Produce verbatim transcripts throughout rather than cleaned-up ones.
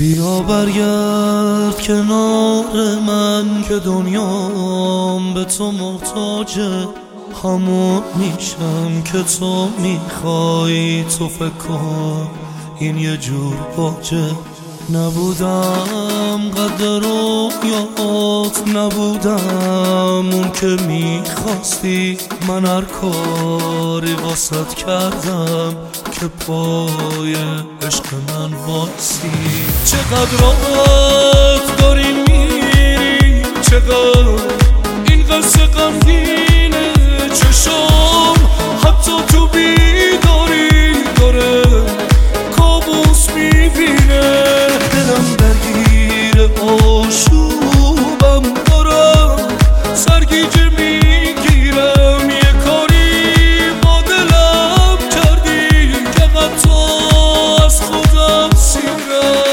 بیا برگرد کنار من که دنیام به تو محتاجه، همون میشم که تو میخوای. تو فکر کن این یه جور باجه، نبودم قد رویات، نبودم اون که میخواستی. من هر کاری واسط کردم که پای عشق من وایسی. چقدر راحت داری میری، چقدر این قصه غمگینه. چشام حتی تو بیداری داره کابوس میبینه. دلم درگیر آشوبم دارم، سرگیجه میگیرم. یه کاری با دلم کردی که حتی از خودم سیرم.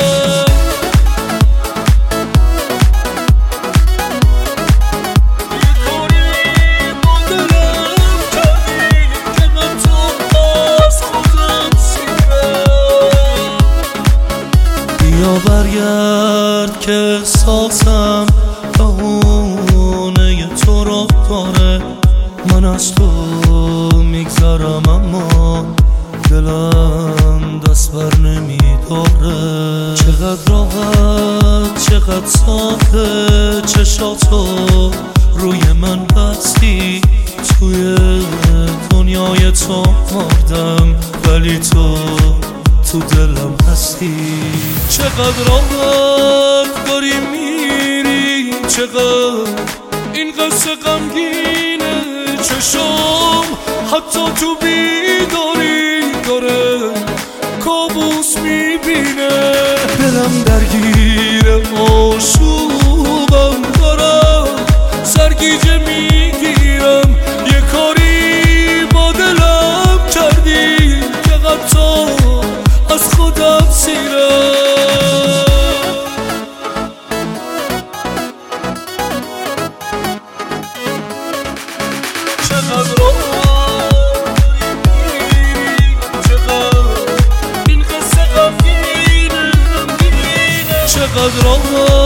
یه کاری با دلم کردی که حتی از خودم سیرم. بیا برگرد که احساسم بهونه تو را داره. من از تو میگذرم اما دلم دست بر نمیداره. چقدر راحت، چقدر ساده، چشاتو روی من بستی. توی دنیای تو مردم ولی تو تو دلم هستی. چقدر راحت داری میری، چقدر این قصه غمگینه. چشام حتی تو بیداری داره کابوس میبینه. دلم درگیر آشوبم دارم، سرگیجه میگیرم. یه کاری با دلم کردی که حتی از خودم سیرم. چقدر راحت میری، چقدر این قصه غمگینه. چقدر راحت